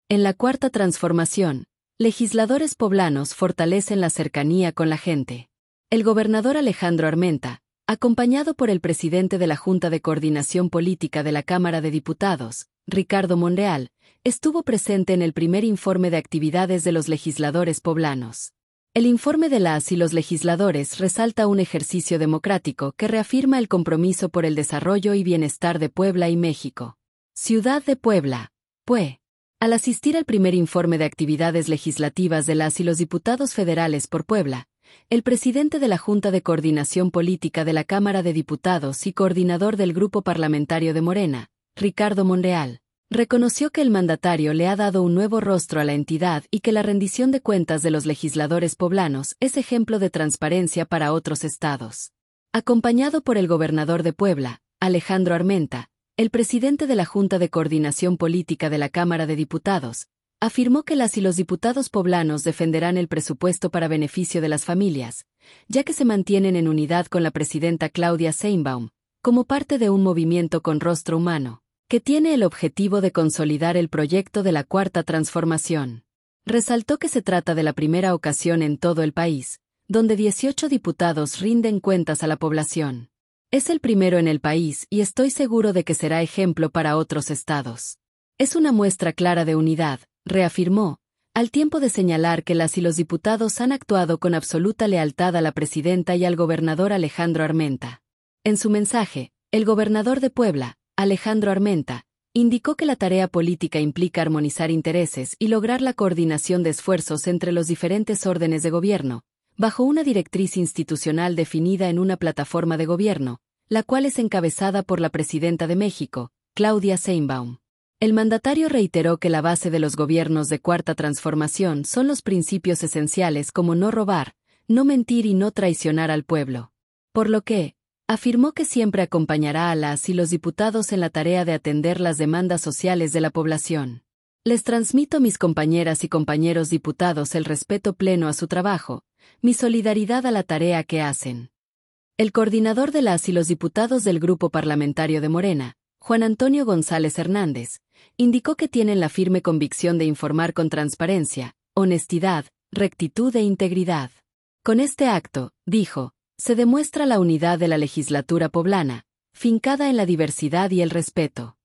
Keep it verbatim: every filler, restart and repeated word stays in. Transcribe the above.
En la Cuarta Transformación, legisladores poblanos fortalecen la cercanía con la gente. El gobernador Alejandro Armenta, acompañado por el presidente de la Junta de Coordinación Política de la Cámara de Diputados, Ricardo Monreal, estuvo presente en el primer informe de actividades de los legisladores poblanos. El informe de las y los legisladores resalta un ejercicio democrático que reafirma el compromiso por el desarrollo y bienestar de Puebla y México. Ciudad de Puebla, P U E. Al asistir al primer informe de actividades legislativas de las y los diputados federales por Puebla, el presidente de la Junta de Coordinación Política de la Cámara de Diputados y coordinador del Grupo Parlamentario de Morena, Ricardo Monreal, reconoció que el mandatario le ha dado un nuevo rostro a la entidad y que la rendición de cuentas de los legisladores poblanos es ejemplo de transparencia para otros estados. Acompañado por el gobernador de Puebla, Alejandro Armenta, el presidente de la Junta de Coordinación Política de la Cámara de Diputados, afirmó que las y los diputados poblanos defenderán el presupuesto para beneficio de las familias, ya que se mantienen en unidad con la presidenta Claudia Sheinbaum, como parte de un movimiento con rostro humano, que tiene el objetivo de consolidar el proyecto de la Cuarta Transformación. Resaltó que se trata de la primera ocasión en todo el país, donde dieciocho diputados rinden cuentas a la población. Es el primero en el país y estoy seguro de que será ejemplo para otros estados. Es una muestra clara de unidad, reafirmó, al tiempo de señalar que las y los diputados han actuado con absoluta lealtad a la presidenta y al gobernador Alejandro Armenta. En su mensaje, el gobernador de Puebla, Alejandro Armenta, indicó que la tarea política implica armonizar intereses y lograr la coordinación de esfuerzos entre los diferentes órdenes de gobierno, bajo una directriz institucional definida en una plataforma de gobierno, la cual es encabezada por la presidenta de México, Claudia Sheinbaum. El mandatario reiteró que la base de los gobiernos de Cuarta Transformación son los principios esenciales como no robar, no mentir y no traicionar al pueblo. Por lo que, afirmó que siempre acompañará a las y los diputados en la tarea de atender las demandas sociales de la población. Les transmito a mis compañeras y compañeros diputados el respeto pleno a su trabajo, mi solidaridad a la tarea que hacen. El coordinador de las y los diputados del Grupo Parlamentario de Morena, Juan Antonio González Hernández, indicó que tienen la firme convicción de informar con transparencia, honestidad, rectitud e integridad. Con este acto, dijo, se demuestra la unidad de la legislatura poblana, fincada en la diversidad y el respeto.